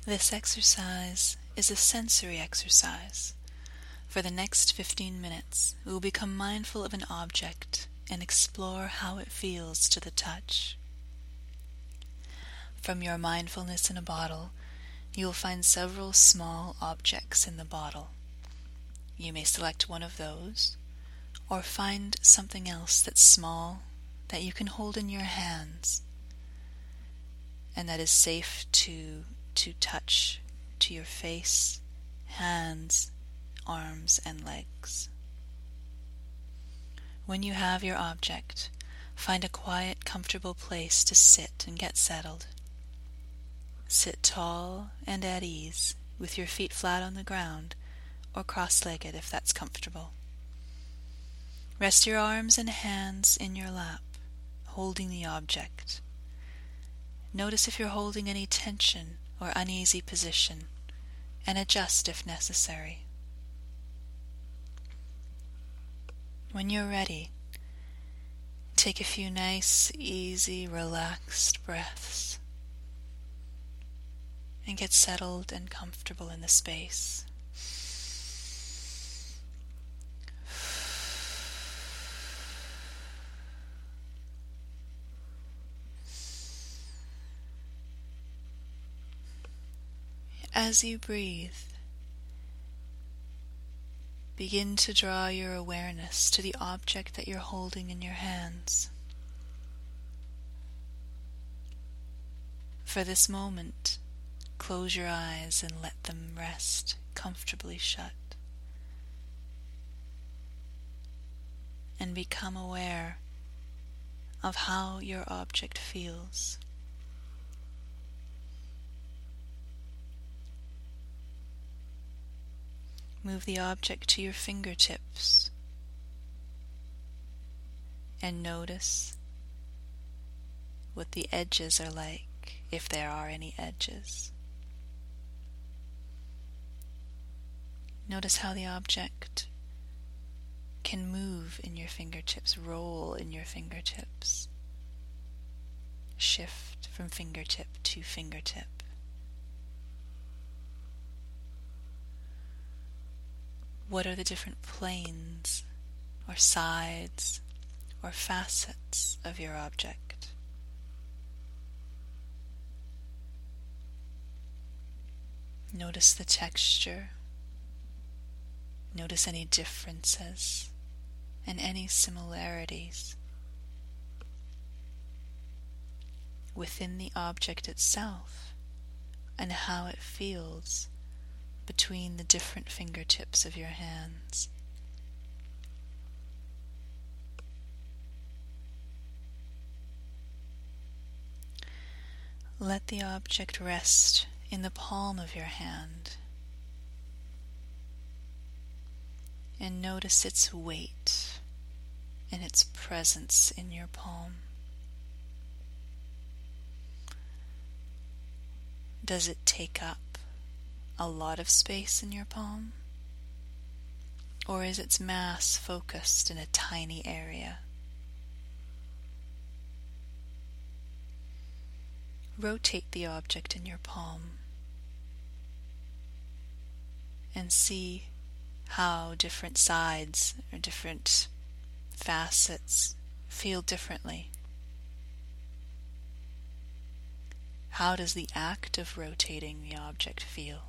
This exercise is a sensory exercise. For the next 15 minutes, we will become mindful of an object and explore how it feels to the touch. From your mindfulness in a bottle, you will find several small objects in the bottle. You may select one of those, or find something else that's small that you can hold in your hands and that is safe to touch to your face, hands, arms, and legs. When you have your object, find a quiet, comfortable place to sit and get settled. Sit tall and at ease, with your feet flat on the ground, or cross-legged if that's comfortable. Rest your arms and hands in your lap, holding the object. Notice if you're holding any tension or uneasy position, and adjust if necessary. When you're ready, take a few nice, easy, relaxed breaths and get settled and comfortable in the space. As you breathe, begin to draw your awareness to the object that you're holding in your hands. For this moment, close your eyes and let them rest comfortably shut. And become aware of how your object feels. Move the object to your fingertips and notice what the edges are like, if there are any edges. Notice how the object can move in your fingertips, roll in your fingertips, shift from fingertip to fingertip. What are the different planes or sides or facets of your object? Notice the texture. Notice any differences and any similarities within the object itself and how it feels between the different fingertips of your hands. Let the object rest in the palm of your hand and notice its weight and its presence in your palm. Does it take up a lot of space in your palm? Or is its mass focused in a tiny area? Rotate the object in your palm and see how different sides or different facets feel differently. How does the act of rotating the object feel?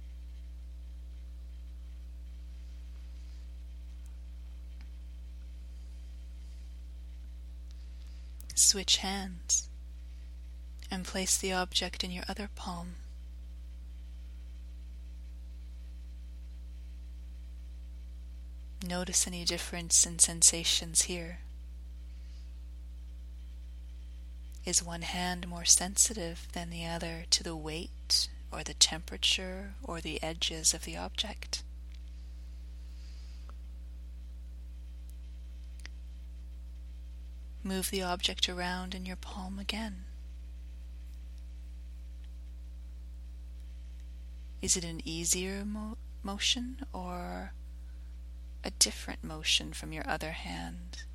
Switch hands and place the object in your other palm. Notice any difference in sensations here. Is one hand more sensitive than the other to the weight or the temperature or the edges of the object? Move the object around in your palm again. Is it an easier motion or a different motion from your other hand?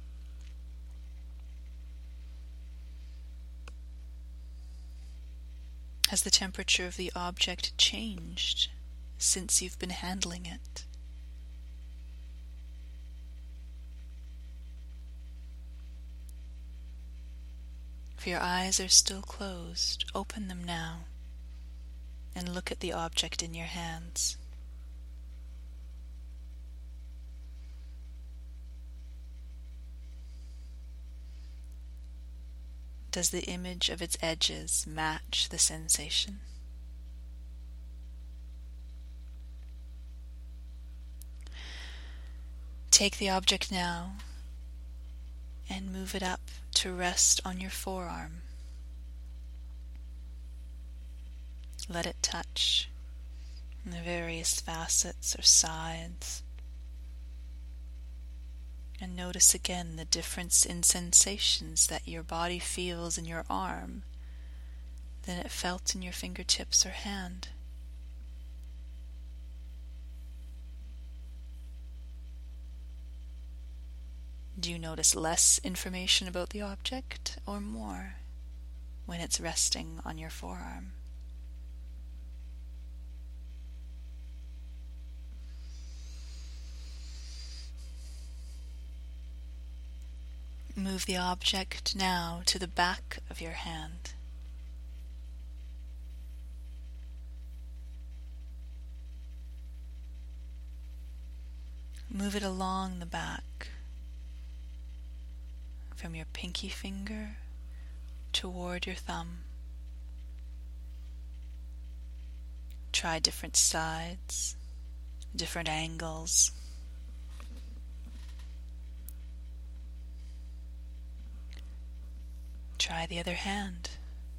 Has the temperature of the object changed since you've been handling it? If your eyes are still closed, open them now and look at the object in your hands. Does the image of its edges match the sensation? Take the object now and move it up to rest on your forearm. Let it touch the various facets or sides. And notice again the difference in sensations that your body feels in your arm than it felt in your fingertips or hand. Do you notice less information about the object or more when it's resting on your forearm? Move the object now to the back of your hand. Move it along the back, from your pinky finger toward your thumb. Try different sides, different angles. Try the other hand.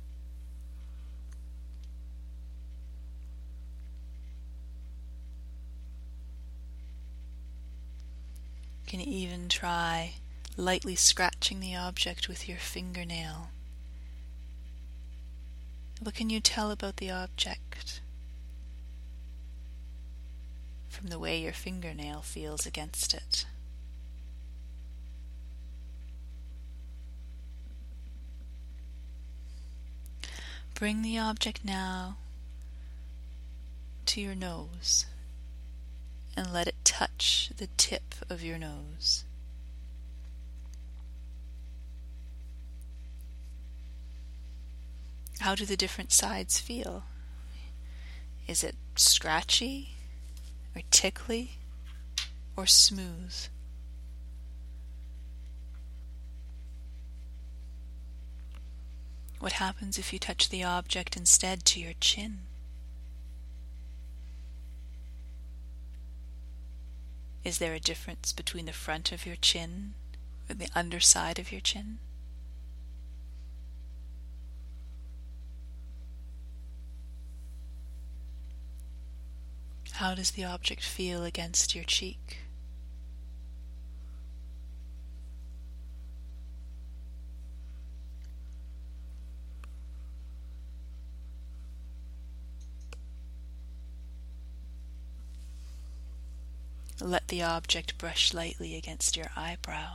You can even try lightly scratching the object with your fingernail. What can you tell about the object from the way your fingernail feels against it? Bring the object now to your nose and let it touch the tip of your nose. How do the different sides feel? Is it scratchy or tickly or smooth? What happens if you touch the object instead to your chin? Is there a difference between the front of your chin and the underside of your chin? How does the object feel against your cheek? Let the object brush lightly against your eyebrow.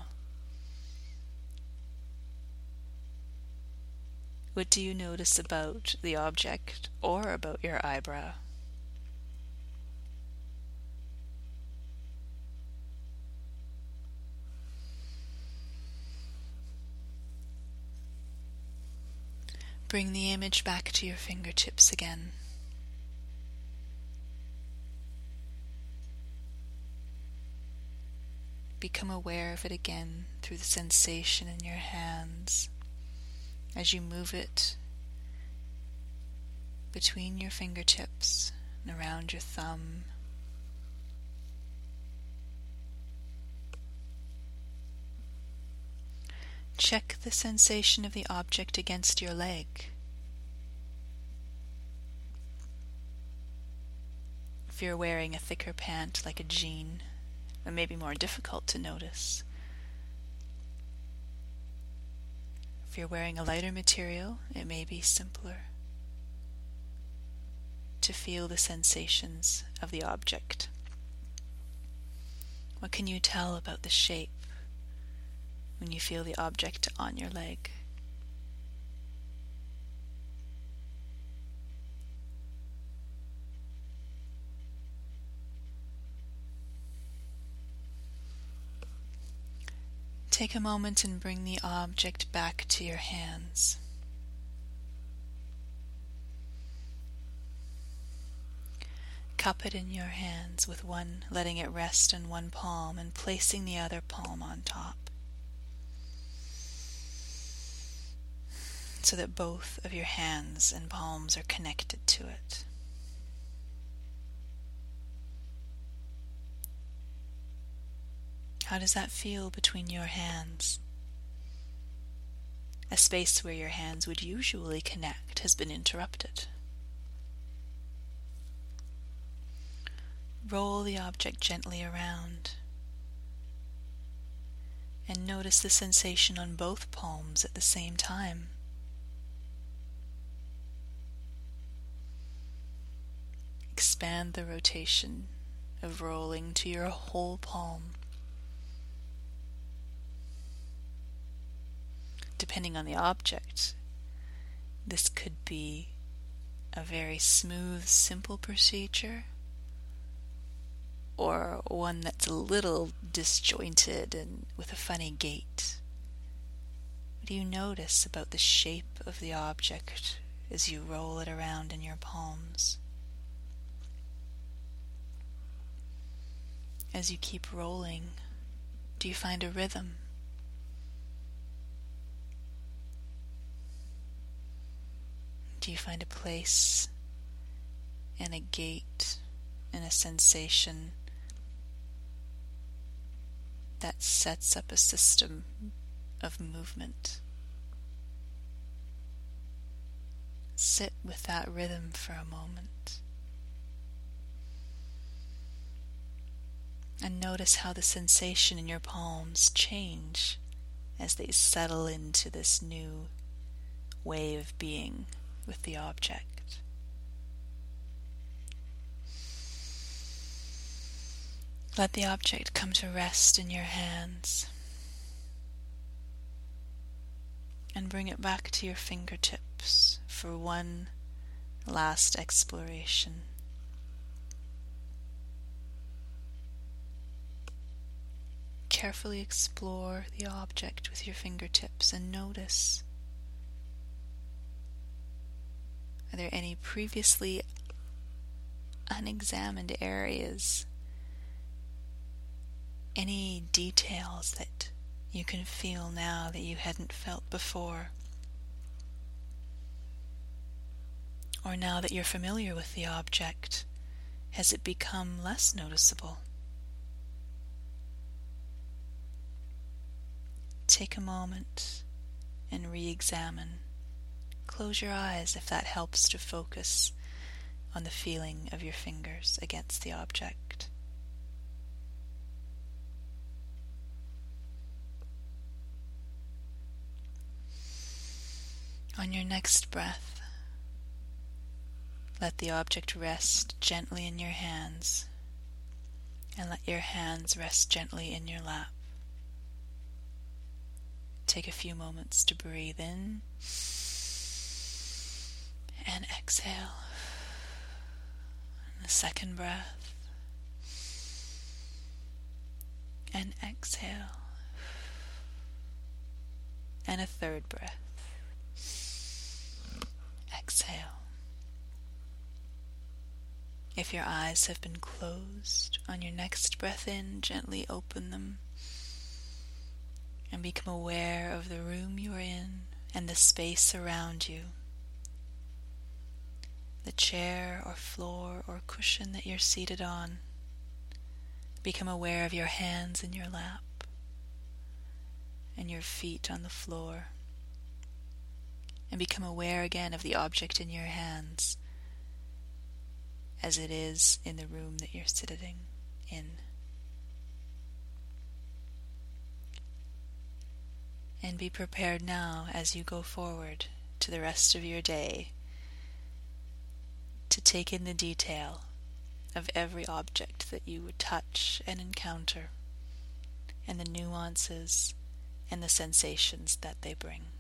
What do you notice about the object or about your eyebrow? Bring the image back to your fingertips again. Become aware of it again through the sensation in your hands as you move it between your fingertips and around your thumb. Check the sensation of the object against your leg. If you're wearing a thicker pant like a jean, it may be more difficult to notice. If you're wearing a lighter material, it may be simpler to feel the sensations of the object. What can you tell about the shape when you feel the object on your leg? Take a moment and bring the object back to your hands. Cup it in your hands, with one letting it rest on one palm and placing the other palm on top, so that both of your hands and palms are connected to it. How does that feel between your hands? A space where your hands would usually connect has been interrupted. Roll the object gently around and notice the sensation on both palms at the same time. Expand the rotation of rolling to your whole palm. Depending on the object, this could be a very smooth, simple procedure, or one that's a little disjointed and with a funny gait. What do you notice about the shape of the object as you roll it around in your palms? As you keep rolling, do you find a rhythm? Do you find a place and a gait and a sensation that sets up a system of movement? Sit with that rhythm for a moment and notice how the sensation in your palms change as they settle into this new way of being with the object. Let the object come to rest in your hands and bring it back to your fingertips for one last exploration. Carefully explore the object with your fingertips and notice, are there any previously unexamined areas, any details that you can feel now that you hadn't felt before? Or now that you're familiar with the object, has it become less noticeable? Take a moment and re-examine. Close your eyes if that helps to focus on the feeling of your fingers against the object. On your next breath, let the object rest gently in your hands, and let your hands rest gently in your lap. Take a few moments to breathe in and exhale. And the second breath, and exhale. And a third breath. Exhale. If your eyes have been closed, on your next breath in, gently open them and become aware of the room you are in and the space around you. The chair or floor or cushion that you're seated on. Become aware of your hands in your lap and your feet on the floor. And become aware again of the object in your hands as it is in the room that you're sitting in. And be prepared now as you go forward to the rest of your day to take in the detail of every object that you would touch and encounter, and the nuances and the sensations that they bring.